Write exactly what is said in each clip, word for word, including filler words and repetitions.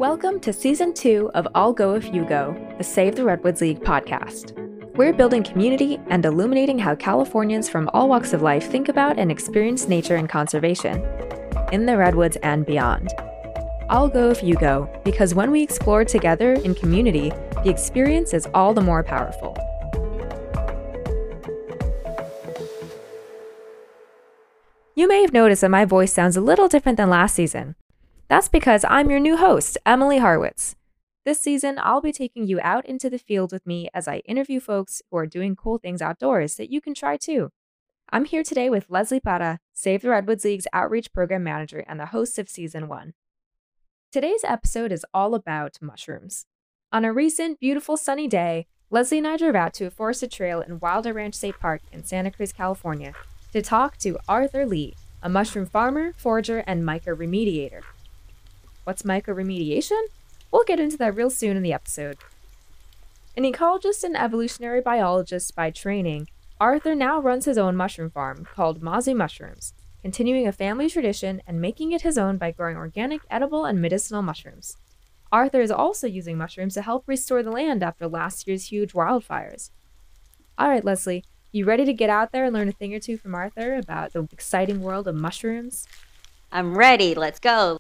Welcome to Season two of I'll Go If You Go, the Save the Redwoods League podcast. We're building community and illuminating how Californians from all walks of life think about and experience nature and conservation, in the Redwoods and beyond. I'll go if you go, because when we explore together in community, the experience is all the more powerful. You may have noticed that my voice sounds a little different than last season. That's because I'm your new host, Emily Harwitz. This season, I'll be taking you out into the field with me as I interview folks who are doing cool things outdoors that you can try too. I'm here today with Leslie Parra, Save the Redwoods League's Outreach Program Manager and the host of Season one. Today's episode is all about mushrooms. On a recent, beautiful sunny day, Leslie and I drove out to a forested trail in Wilder Ranch State Park in Santa Cruz, California, to talk to Arthur Lee, a mushroom farmer, forager, and mycoremediator. What's mycoremediation? We'll get into that real soon in the episode. An ecologist and evolutionary biologist by training, Arthur now runs his own mushroom farm called Mazu Mushrooms, continuing a family tradition and making it his own by growing organic, edible, and medicinal mushrooms. Arthur is also using mushrooms to help restore the land after last year's huge wildfires. All right, Leslie, you ready to get out there and learn a thing or two from Arthur about the exciting world of mushrooms? I'm ready. Let's go.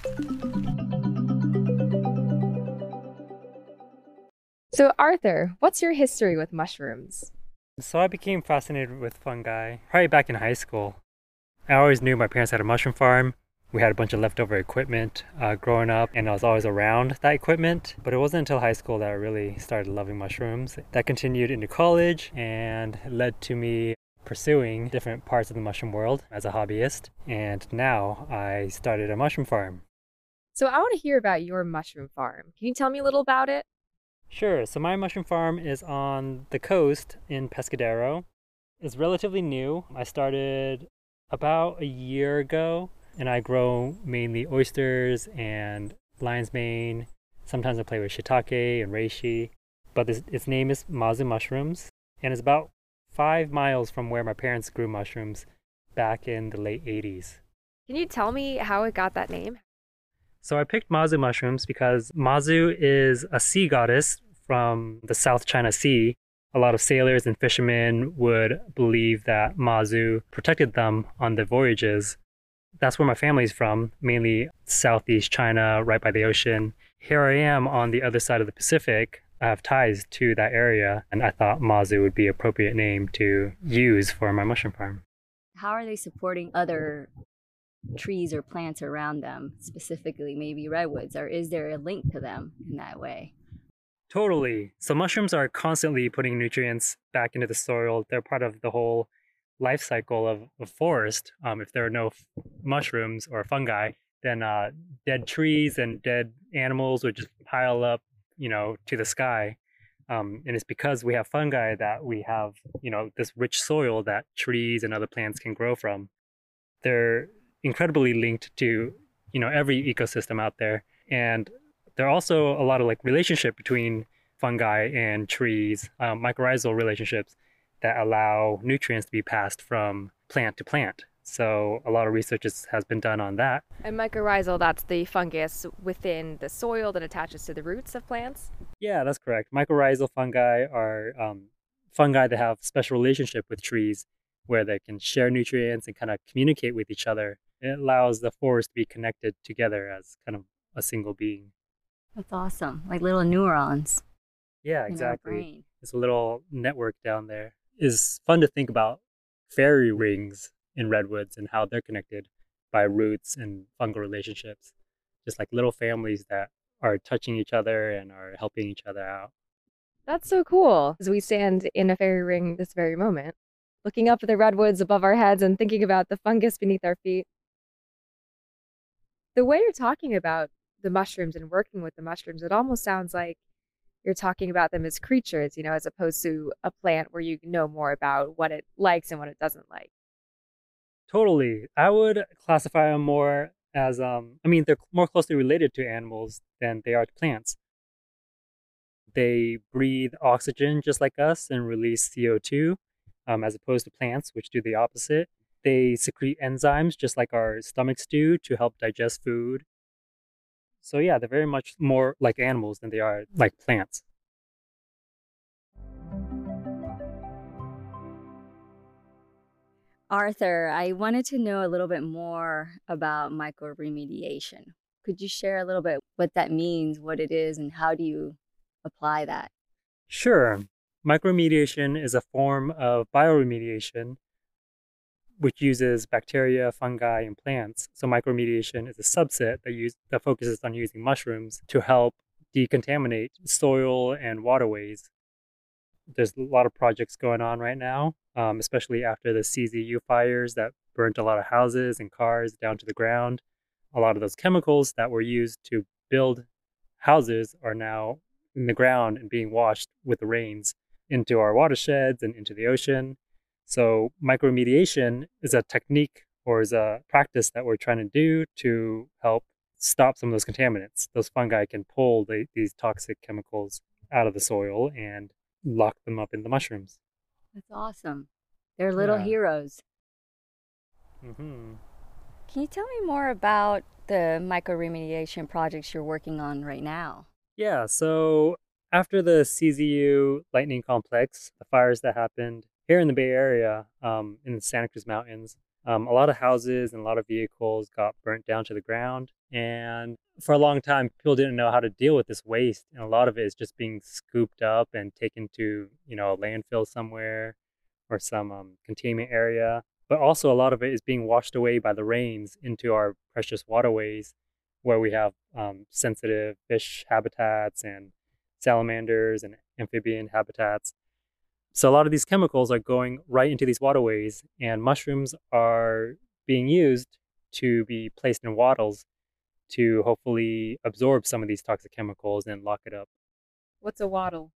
So, Arthur, what's your history with mushrooms? So I became fascinated with fungi probably back in high school. I always knew my parents had a mushroom farm. We had a bunch of leftover equipment uh, growing up, and I was always around that equipment. But it wasn't until high school that I really started loving mushrooms. That continued into college and led to me pursuing different parts of the mushroom world as a hobbyist. And now I started a mushroom farm. So I want to hear about your mushroom farm. Can you tell me a little about it? Sure. So my mushroom farm is on the coast in Pescadero. It's relatively new. I started about a year ago, and I grow mainly oysters and lion's mane. Sometimes I play with shiitake and reishi. But this, its name is Mazu Mushrooms, and it's about five miles from where my parents grew mushrooms back in the late eighties. Can you tell me how it got that name? So I picked Mazu mushrooms because Mazu is a sea goddess from the South China Sea. A lot of sailors and fishermen would believe that Mazu protected them on their voyages. That's where my family's from, mainly Southeast China, right by the ocean. Here I am on the other side of the Pacific. I have ties to that area, and I thought Mazu would be an appropriate name to use for my mushroom farm. How are they supporting other trees or plants around them, specifically maybe redwoods, or is there a link to them in that way? Totally. So mushrooms are constantly putting nutrients back into the soil. They're part of the whole life cycle of a forest. Um, if there are no f- mushrooms or fungi, then uh, dead trees and dead animals would just pile up, you know, to the sky. Um, and it's because we have fungi that we have, you know, this rich soil that trees and other plants can grow from. They're incredibly linked to, you know, every ecosystem out there. And there are also a lot of like relationship between fungi and trees, um, mycorrhizal relationships that allow nutrients to be passed from plant to plant. So a lot of research is, has been done on that. And mycorrhizal, that's the fungus within the soil that attaches to the roots of plants? Yeah, that's correct. Mycorrhizal fungi are um, fungi that have special relationship with trees where they can share nutrients and kind of communicate with each other. It allows the forest to be connected together as kind of a single being. That's awesome. Like little neurons. Yeah, in exactly. our brain. It's a little network down there. It's fun to think about fairy rings in redwoods and how they're connected by roots and fungal relationships. Just like little families that are touching each other and are helping each other out. That's so cool. As we stand in a fairy ring this very moment, looking up at the redwoods above our heads and thinking about the fungus beneath our feet. The way you're talking about the mushrooms and working with the mushrooms, it almost sounds like you're talking about them as creatures, you know, as opposed to a plant where you know more about what it likes and what it doesn't like. Totally. I would classify them more as, um, I mean, they're more closely related to animals than they are to plants. They breathe oxygen just like us and release C O two, um, as opposed to plants, which do the opposite. They secrete enzymes just like our stomachs do to help digest food. So yeah, they're very much more like animals than they are like plants. Arthur, I wanted to know a little bit more about microremediation. Could you share a little bit what that means, what it is, and how do you apply that? Sure. Micromediation is a form of bioremediation which uses bacteria, fungi, and plants. So micromediation is a subset that use that focuses on using mushrooms to help decontaminate soil and waterways. There's a lot of projects going on right now, um, especially after the C Z U fires that burnt a lot of houses and cars down to the ground. A lot of those chemicals that were used to build houses are now in the ground and being washed with the rains into our watersheds and into the ocean. So micromediation is a technique or is a practice that we're trying to do to help stop some of those contaminants. Those fungi can pull the, these toxic chemicals out of the soil and lock them up in the mushrooms. That's awesome. They're little Yeah. heroes. Mm-hmm. Can you tell me more about the microremediation projects you're working on right now? Yeah, so after the C Z U lightning complex, the fires that happened here in the Bay Area, um, in the Santa Cruz Mountains, um, a lot of houses and a lot of vehicles got burnt down to the ground. And for a long time, people didn't know how to deal with this waste. And a lot of it is just being scooped up and taken to, you know, a landfill somewhere or some um, containment area. But also a lot of it is being washed away by the rains into our precious waterways where we have um, sensitive fish habitats and salamanders and amphibian habitats. So a lot of these chemicals are going right into these waterways, and mushrooms are being used to be placed in wattles to hopefully absorb some of these toxic chemicals and lock it up. What's a waddle?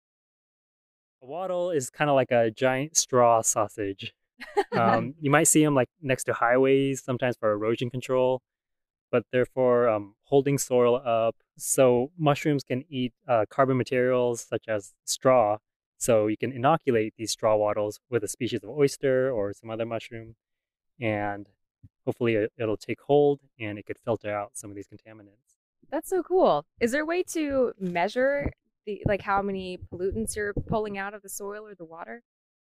A wattle is kind of like a giant straw sausage. Um, you might see them like next to highways, sometimes for erosion control, but they're for um, holding soil up. So mushrooms can eat uh, carbon materials such as straw. So you can inoculate these straw wattles with a species of oyster or some other mushroom, and hopefully it, it'll take hold and it could filter out some of these contaminants. That's so cool. Is there a way to measure the like how many pollutants you're pulling out of the soil or the water?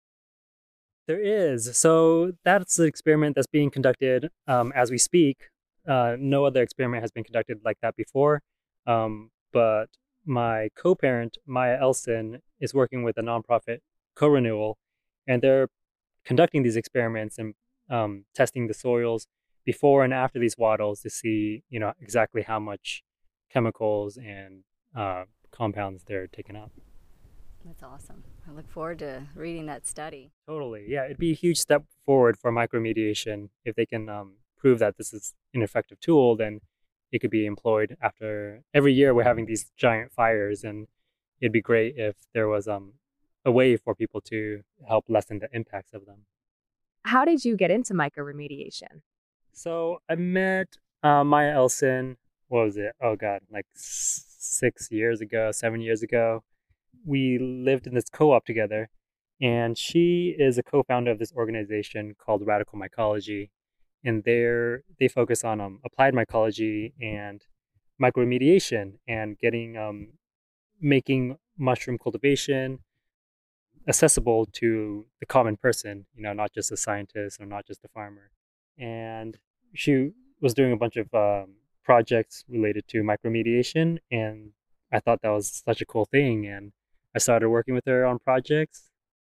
There is. So that's the experiment that's being conducted um, as we speak. Uh, no other experiment has been conducted like that before. Um, but my co-parent, Maya Elson, is working with a nonprofit Co-Renewal, and they're conducting these experiments and um, testing the soils before and after these wattles to see, you know, exactly how much chemicals and uh, compounds they're taking up. That's awesome. I look forward to reading that study. Totally. Yeah, it'd be a huge step forward for micromediation if they can um, prove that this is an effective tool. Then it could be employed after every year. We're having these giant fires, and it'd be great if there was um, a way for people to help lessen the impacts of them. How did you get into microremediation? So I met uh, Maya Elson. What was it? Oh God, like s- six years ago, seven years ago. We lived in this co-op together, and she is a co-founder of this organization called Radical Mycology, and they're they focus on um, applied mycology and micromediation and getting um, making mushroom cultivation accessible to the common person, you know, not just a scientist or not just a farmer. And she was doing a bunch of um, projects related to micromediation, and I thought that was such a cool thing. And I started working with her on projects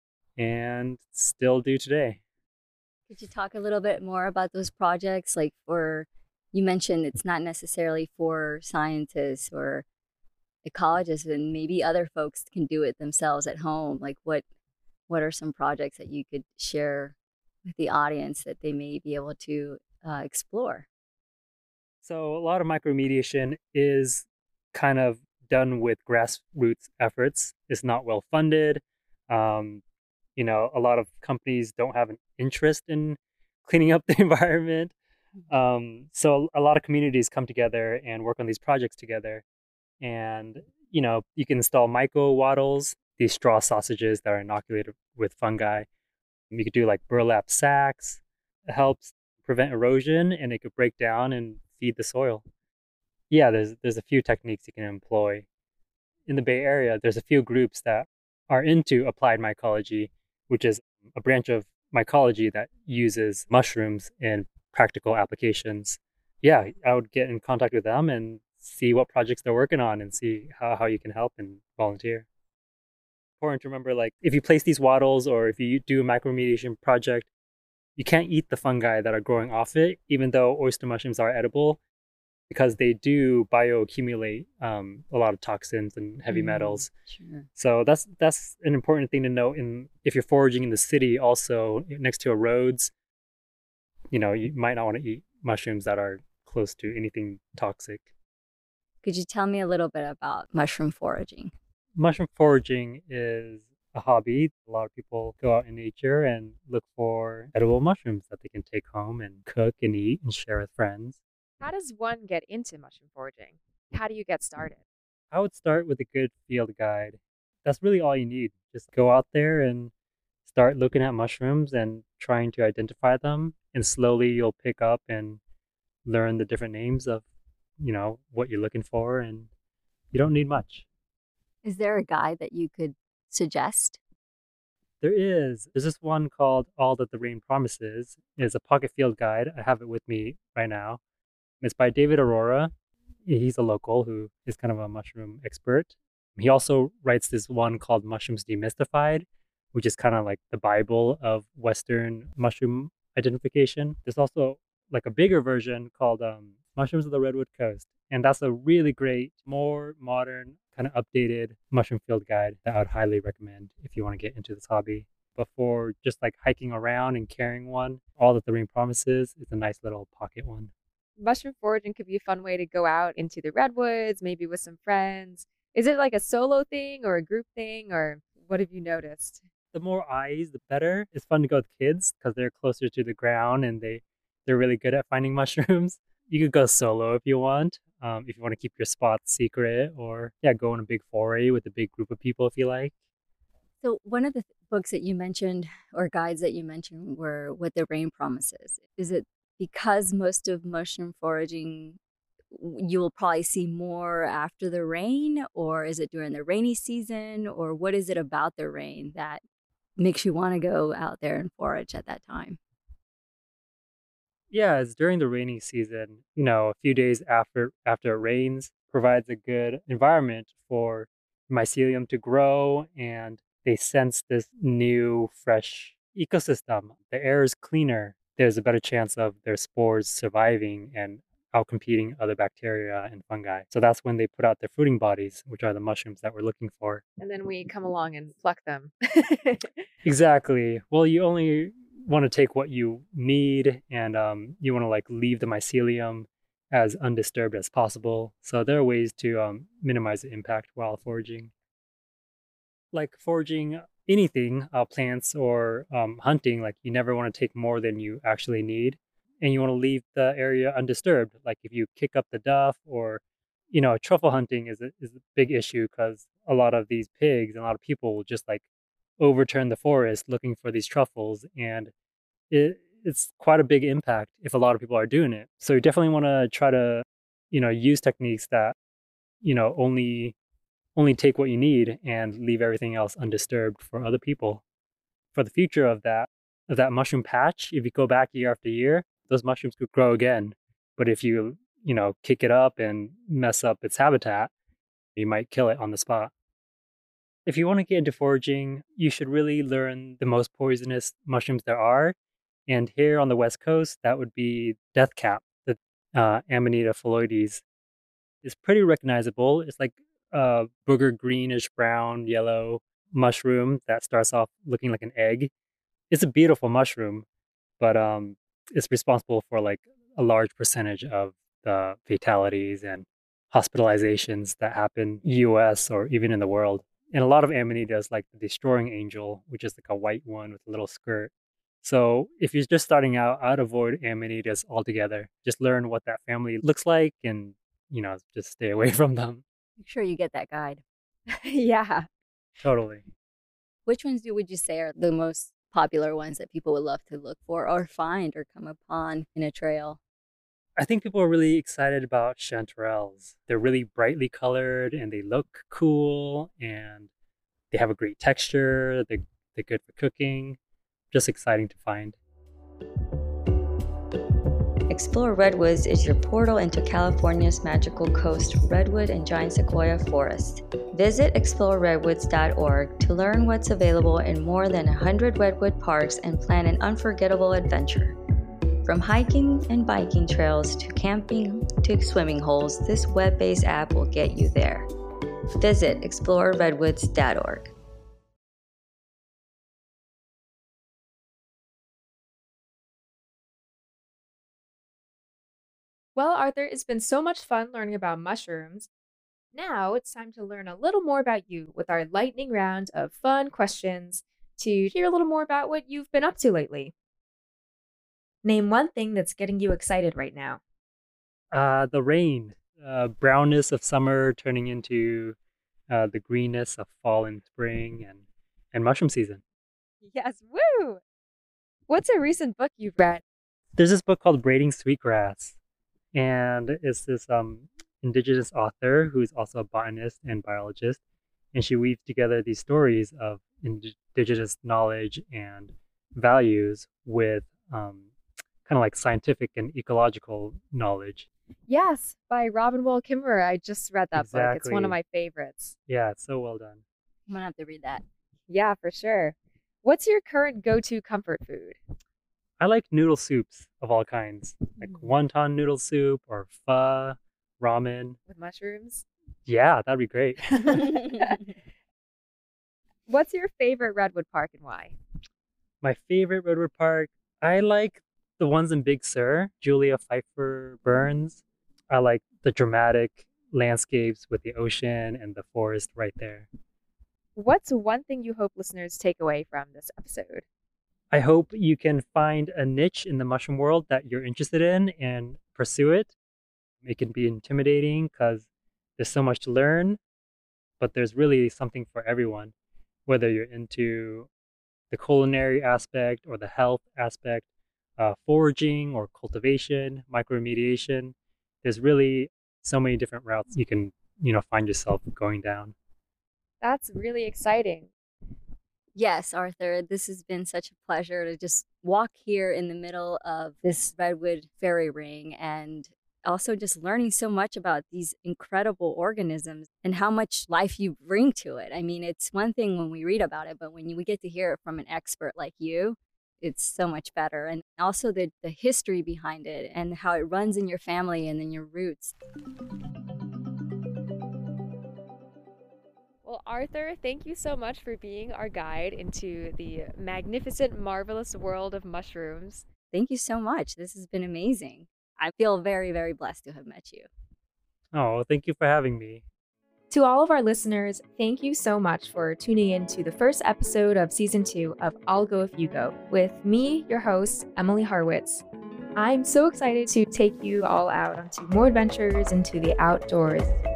and still do today. Could you talk a little bit more about those projects? Like, for you mentioned it's not necessarily for scientists or ecologists, and maybe other folks can do it themselves at home. Like, what what are some projects that you could share with the audience that they may be able to uh, explore? So a lot of micromediation is kind of done with grassroots efforts. It's not well funded. Um, you know, a lot of companies don't have an interest in cleaning up the environment. Um, so a lot of communities come together and work on these projects together. And, you know, you can install myco wattles, these straw sausages that are inoculated with fungi. You could do like burlap sacks. It helps prevent erosion and it could break down and feed the soil. Yeah, there's there's a few techniques you can employ. In the Bay Area, there's a few groups that are into applied mycology, which is a branch of mycology that uses mushrooms in practical applications. Yeah, I would get in contact with them and see what projects they're working on and see how, how you can help and volunteer. Important to remember, like, if you place these wattles or if you do a micromediation project, you can't eat the fungi that are growing off it, even though oyster mushrooms are edible, because they do bioaccumulate um, a lot of toxins and heavy Mm, metals. sure. So that's that's an important thing to note. In if you're foraging in the city, also next to a roads, you know, you might not want to eat mushrooms that are close to anything toxic. Could you tell me a little bit about mushroom foraging? Mushroom foraging is a hobby. A lot of people go out in nature and look for edible mushrooms that they can take home and cook and eat and share with friends. How does one get into mushroom foraging? How do you get started? I would start with a good field guide. That's really all you need. Just go out there and start looking at mushrooms and trying to identify them. And slowly you'll pick up and learn the different names of, you know, what you're looking for. And you don't need much. Is there a guide that you could suggest? There is. There's this one called All That the Rain Promises. It's a pocket field guide. I have it with me right now. It's by David Aurora. He's a local who is kind of a mushroom expert. He also writes this one called Mushrooms Demystified, which is kind of like the Bible of Western mushroom identification. There's also like a bigger version called um, Mushrooms of the Redwood Coast. And that's a really great, more modern, kind of updated mushroom field guide that I would highly recommend if you want to get into this hobby. Before just like hiking around and carrying one, All That the Rain Promises is a nice little pocket one. Mushroom foraging could be a fun way to go out into the redwoods, maybe with some friends. Is it like a solo thing or a group thing, or what have you noticed? The more eyes, the better. It's fun to go with kids because they're closer to the ground and they, they're really good at finding mushrooms. You could go solo if you want, um, if you want to keep your spots secret, or yeah, go on a big foray with a big group of people if you like. So one of the th- books that you mentioned or guides that you mentioned were What the Rain Promises. Is it because most of mushroom foraging w- you will probably see more after the rain, or is it during the rainy season, or what is it about the rain that makes you want to go out there and forage at that time? Yeah, it's during the rainy season, you know, a few days after after it rains provides a good environment for mycelium to grow and they sense this new fresh ecosystem. The air is cleaner. There's a better chance of their spores surviving and outcompeting other bacteria and fungi. So that's when they put out their fruiting bodies, which are the mushrooms that we're looking for. And then we come along and pluck them. Exactly. Well, you only want to take what you need and um, you want to like leave the mycelium as undisturbed as possible. So there are ways to um, minimize the impact while foraging. Like foraging anything, uh, plants or um, hunting, like you never want to take more than you actually need. And you want to leave the area undisturbed. Like if you kick up the duff or, you know, truffle hunting is a, is a big issue because a lot of these pigs and a lot of people will just like overturn the forest looking for these truffles. And it, it's quite a big impact if a lot of people are doing it. So you definitely want to try to, you know, use techniques that, you know, only only take what you need and leave everything else undisturbed for other people. For the future of that of that mushroom patch, if you go back year after year, those mushrooms could grow again. But if you, you know, kick it up and mess up its habitat, you might kill it on the spot. If you want to get into foraging, you should really learn the most poisonous mushrooms there are. And here on the West Coast, that would be deathcap, the uh, Amanita phalloides. It's pretty recognizable. It's like a booger greenish brown yellow mushroom that starts off looking like an egg. It's a beautiful mushroom, but um, it's responsible for like a large percentage of the fatalities and hospitalizations that happen U S or even in the world. And a lot of Amanitas, like the Destroying Angel, which is like a white one with a little skirt. So if you're just starting out, I'd avoid Amanitas altogether. Just learn what that family looks like and, you know, just stay away from them. Make sure you get that guide. Yeah. Totally. Which ones do would you say are the most popular ones that people would love to look for or find or come upon in a trail? I think people are really excited about chanterelles. They're really brightly colored and they look cool and they have a great texture. They're, they're good for cooking. Just exciting to find. Explore Redwoods is your portal into California's magical coast, redwood and giant sequoia forest. Visit explore redwoods dot org to learn what's available in more than one hundred redwood parks and plan an unforgettable adventure. From hiking and biking trails to camping to swimming holes, this web-based app will get you there. Visit explore redwoods dot org. Well, Arthur, it's been so much fun learning about mushrooms. Now it's time to learn a little more about you with our lightning round of fun questions to hear a little more about what you've been up to lately. Name one thing that's getting you excited right now. Uh, the rain, uh, brownness of summer turning into uh, the greenness of fall and spring and, and mushroom season. Yes, woo! What's a recent book you've read? There's this book called Braiding Sweetgrass, and it's this um, indigenous author who's also a botanist and biologist, and she weaves together these stories of indigenous knowledge and values with um, kind of like scientific and ecological knowledge. Yes, by Robin Wall Kimmerer. I just read that book. It's one of Exactly. my favorites. Yeah, it's so well done. I'm gonna have to read that. Yeah, for sure. What's your current go-to comfort food? I like noodle soups of all kinds, like Mm. wonton noodle soup or pho, ramen. With mushrooms? Yeah, that'd be great. What's your favorite Redwood Park and why? My favorite Redwood Park, I like the ones in Big Sur, Julia Pfeiffer Burns. I like the dramatic landscapes with the ocean and the forest right there. What's one thing you hope listeners take away from this episode? I hope you can find a niche in the mushroom world that you're interested in and pursue it. It can be intimidating because there's so much to learn, but there's really something for everyone, whether you're into the culinary aspect or the health aspect, uh, foraging or cultivation, microremediation. There's really so many different routes you can, you know, find yourself going down. That's really exciting. Yes, Arthur, this has been such a pleasure to just walk here in the middle of this redwood fairy ring and also just learning so much about these incredible organisms and how much life you bring to it. I mean, it's one thing when we read about it, but when you, we get to hear it from an expert like you, it's so much better. And also the, the history behind it and how it runs in your family and in your roots. Well, Arthur, thank you so much for being our guide into the magnificent, marvelous world of mushrooms. Thank you so much. This has been amazing. I feel very, very blessed to have met you. Oh, thank you for having me. To all of our listeners, thank you so much for tuning in to the first episode of season two of I'll Go If You Go with me, your host, Emily Harwitz. I'm so excited to take you all out onto more adventures into the outdoors